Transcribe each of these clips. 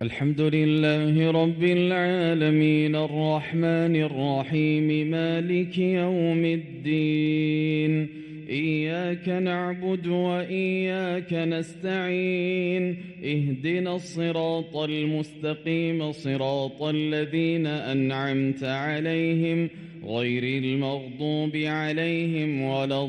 الحمد لله رب العالمين الرحمن الرحيم مالك يوم الدين إياك نعبد وإياك نستعين اهدنا الصراط المستقيم صراط الذين أنعمت عليهم غير المغضوب عليهم ولا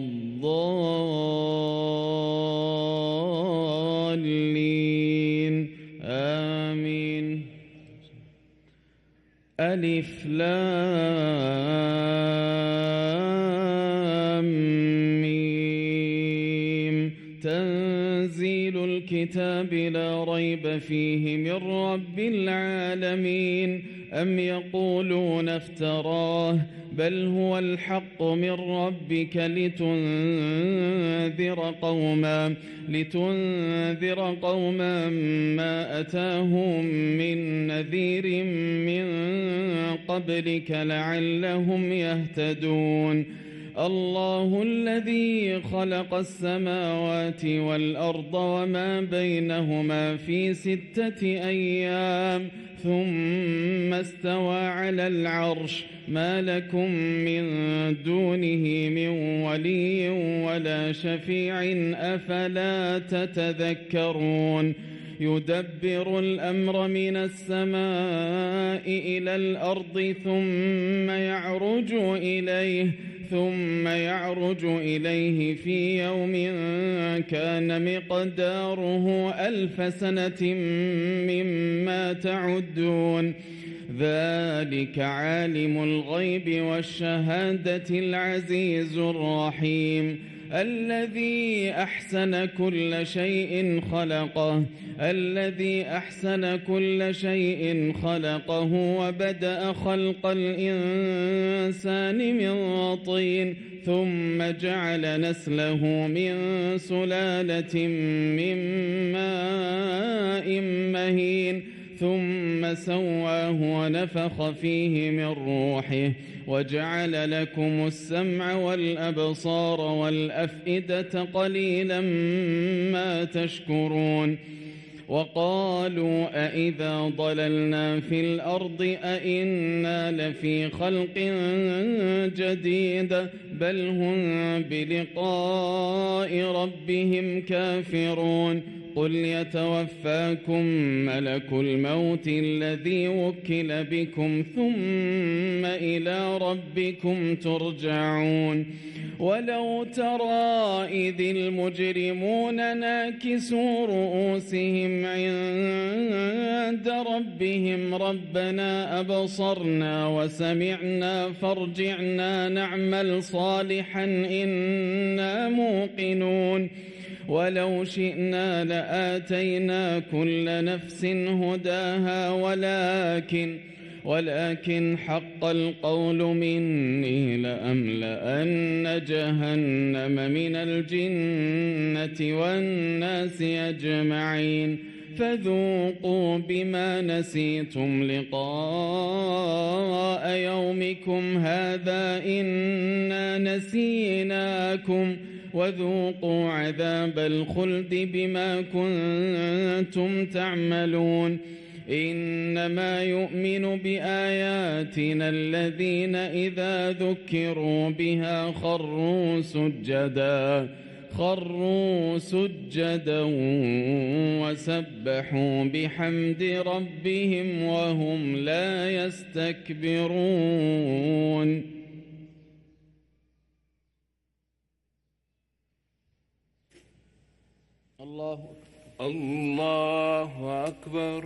الضالين آمين. ألف لام ميم تنزيل الكتاب لا ريب فيه من رب العالمين. أم يقولون افتراه بل هو الحق من ربك لتنذر قوما ما أتاهم من نذير من قبلك لعلهم يهتدون. الله الذي خلق السماوات والأرض وما بينهما في 6 أيام ثم استوى على العرش ما لكم من دونه من ولي ولا شفيع أفلا تتذكرون. يدبر الأمر من السماء إلى الأرض ثم يعرج إليه في يوم كان مقداره 1000 سنة مما تعدون. ذلك عالم الغيب والشهادة العزيز الرحيم الذي أحسن كل شيء خلقه وبدأ خلق الإنسان من طين ثم جعل نسله من سلالة من ماء مهين ثم سواه ونفخ فيه من روحه وجعل لكم السمع والأبصار والأفئدة قليلا ما تشكرون. وقالوا أإذا ضللنا في الأرض أإنا لفي خلق جديد بل هم بلقاء ربهم كافرون. قل يتوفاكم ملك الموت الذي وكل بكم ثم إلى ربكم ترجعون. ولو ترى إذ المجرمون ناكسوا رؤوسهم عند ربهم ربنا أبصرنا وسمعنا فارجعنا نعمل صالحا إنا موقنون. ولو شئنا لآتينا كل نفس هداها ولكن حق القول مني لأملأن جهنم من الجنة والناس أجمعين. فذوقوا بما نسيتم لقاء يومكم هذا إنا نسيناكم وذوقوا عذاب الخلد بما كنتم تعملون. إنما يؤمن بآياتنا الذين إذا ذكروا بها خروا سجدا وسبحوا بحمد ربهم وهم لا يستكبرون. الله أكبر.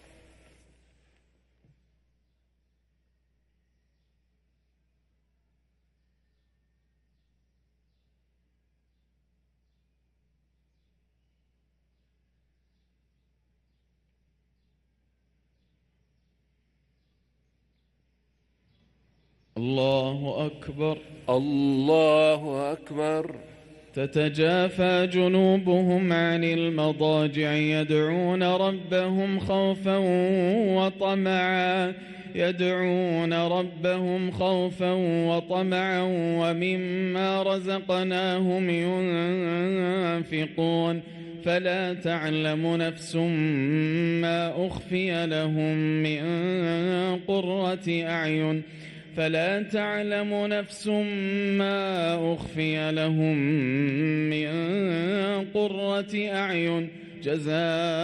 الله أكبر. الله أكبر. تتجافى جنوبهم عن المضاجع يدعون ربهم خوفا وطمعا ومما رزقناهم ينفقون. فلا تعلم نفس ما أخفي لهم من قرة أعين فلا تعلم نفس ما أخفي لهم من قرة أعين جزاء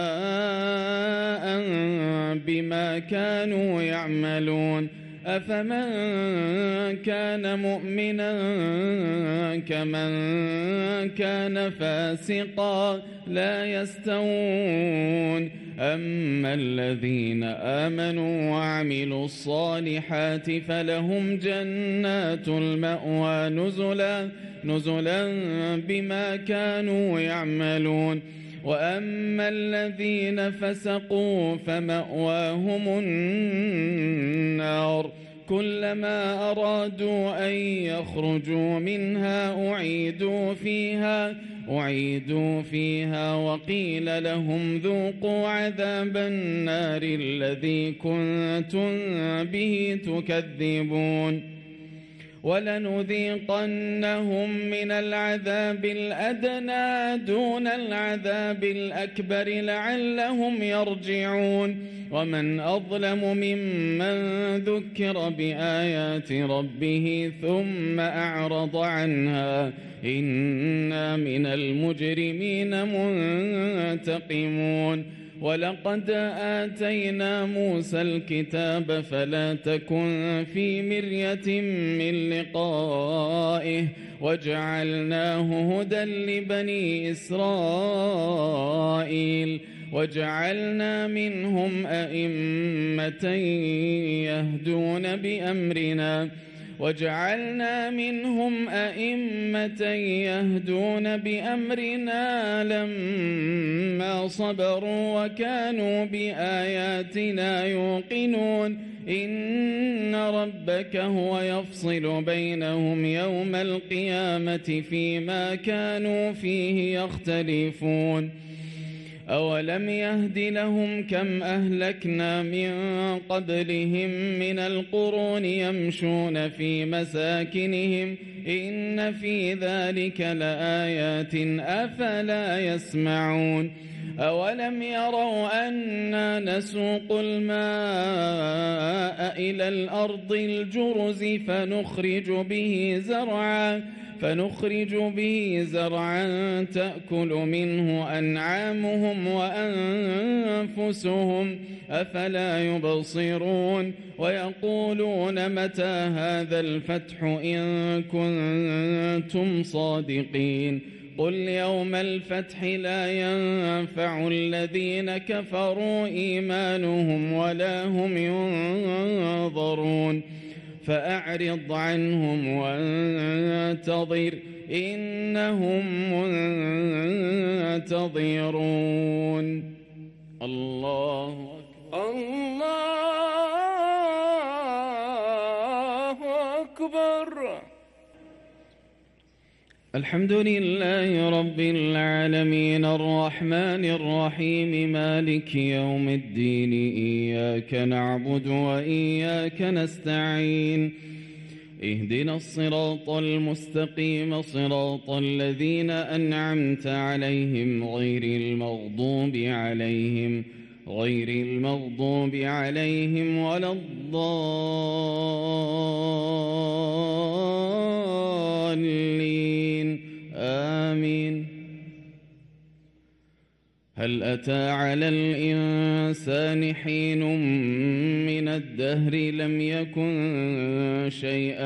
بما كانوا يعملون أفمن كان مؤمنا كمن كان فاسقا لا يستوون أما الذين آمنوا وعملوا الصالحات فلهم جنات المأوى نزلا بما كانوا يعملون وأما الذين فسقوا فمأواهم النار كلما أرادوا أن يخرجوا منها أعيدوا فيها وقيل لهم ذوقوا عذاب النار الذي كنتم به تكذبون ولنذيقنهم من العذاب الأدنى دون العذاب الأكبر لعلهم يرجعون ومن أظلم ممن ذكر بآيات ربه ثم أعرض عنها إنا من المجرمين منتقمون ولقد آتينا موسى الكتاب فلا تكن في مرية من لقائه وجعلناه هدى لبني إسرائيل وجعلنا منهم أئمة يهدون بأمرنا لما صبروا وكانوا بآياتنا يوقنون إن ربك هو يفصل بينهم يوم القيامة فيما كانوا فيه يختلفون أولم يهد لهم كم أهلكنا من قبلهم من القرون يمشون في مساكنهم إن في ذلك لآيات أفلا يسمعون أولم يروا أنا نسوق الماء إلى الأرض الجرز فنخرج به زرعا تأكل منه أنعامهم وأنفسهم أفلا يبصرون ويقولون متى هذا الفتح إن كنتم صادقين قل يوم الفتح لا ينفع الذين كفروا إيمانهم ولا هم ينظرون فأعرض عنهم وانتظر إنهم منتظرون الله أكبر الحمد لله رب العالمين الرحمن الرحيم مالك يوم الدين إياك نعبد وإياك نستعين اهدنا الصراط المستقيم صراط الذين أنعمت عليهم غير المغضوب عليهم ولا الضالين آمين هل أتى على الإنسان حين من الدهر لم يكن شيئا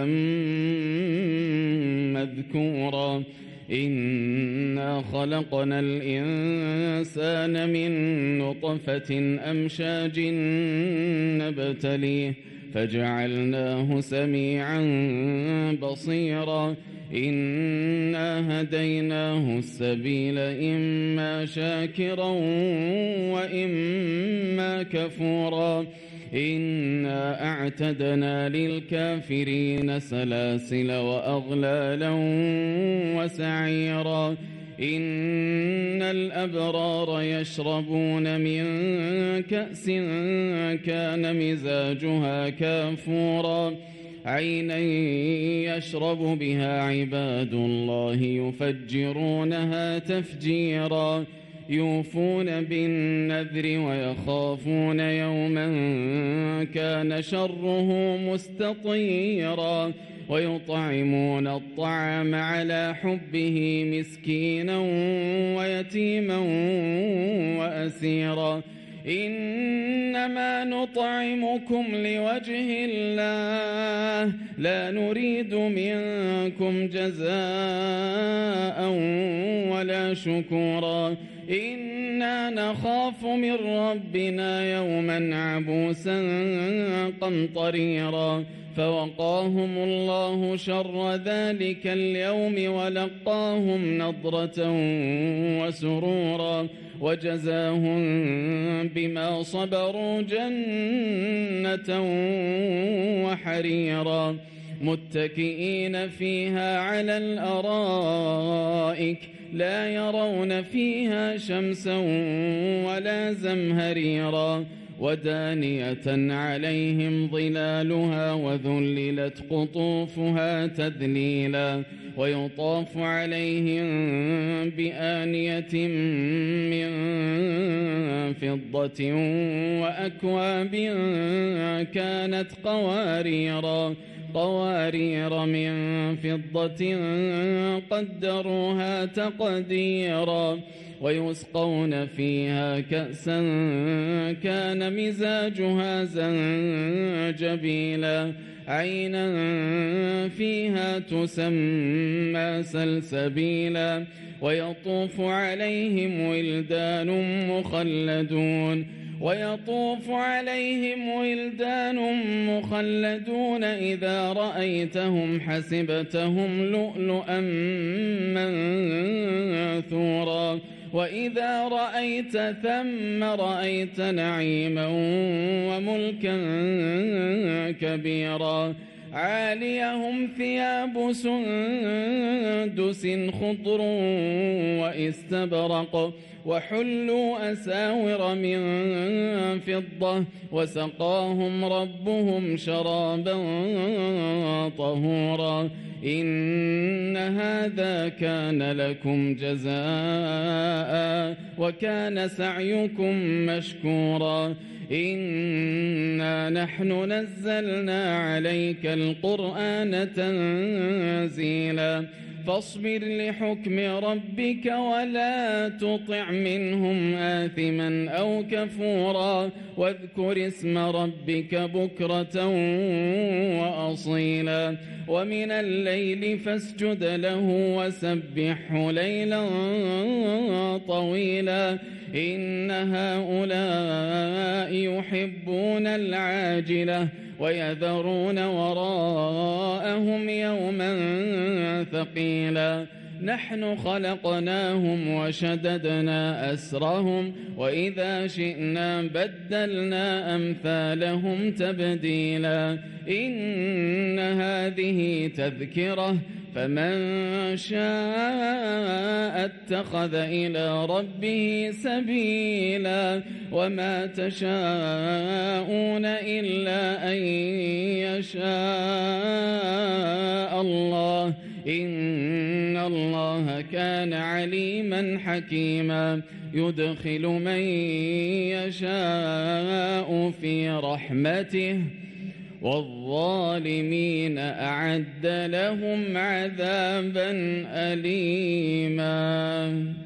مذكورا إنا خلقنا الإنسان من نطفة أمشاج نبتليه فجعلناه سميعا بصيرا إنا هديناه السبيل إما شاكرا وإما كفورا إنا أعتدنا للكافرين سلاسل وأغلالا وسعيرا إن الأبرار يشربون من كأس كان مزاجها كافورا عينا يشرب بها عباد الله يفجرونها تفجيرا يوفون بالنذر ويخافون يوما كان شره مستطيرا ويطعمون الطعام على حبه مسكينا ويتيما وأسيرا إنما نطعمكم لوجه الله لا نريد منكم جزاء ولا شكورا إنا نخاف من ربنا يوما عبوسا قمطريرا فوقاهم الله شر ذلك اليوم ولقاهم نضرة وسرورا وجزاهم بما صبروا جنة وحريرا متكئين فيها على الأرائك لا يرون فيها شمسا ولا زمهريرا ودانية عليهم ظلالها وذللت قطوفها تذليلا ويطاف عليهم بآنية من فضة وأكواب كانت قوارير من فضة قدروها تقديرا ويسقون فيها كأسا كان مزاجها زنجبيلا عينا فيها تسمى سلسبيلا ويطوف عليهم ولدان مخلدون إذا رأيتهم حسبتهم لؤلؤا منثورا وإذا رأيت ثم رأيت نعيما وملكا كبيرا عاليهم ثياب سندس خضر واستبرق وحلوا أساور من فضة وسقاهم ربهم شرابا طهورا إن هذا كان لكم جزاء وكان سعيكم مشكورا إنا نحن نزلنا عليك القرآن تنزيلا فاصبر لحكم ربك ولا تطع منهم آثما أو كفورا واذكر اسم ربك بكرة وأصيلا ومن الليل فاسجد له وسبحه ليلا طويلا إن هؤلاء يحبون العاجلة ويذرون وراءهم يوما ثقيلا نحن خلقناهم وشددنا أسرهم وإذا شئنا بدلنا أمثالهم تبديلا إن هذه تذكرة فمن شاء اتخذ إلى ربه سبيلا وما تشاءون إلا أن يشاء الله إن الله كان عليما حكيما يدخل من يشاء في رحمته والظالمين أعد لهم عذابا أليما.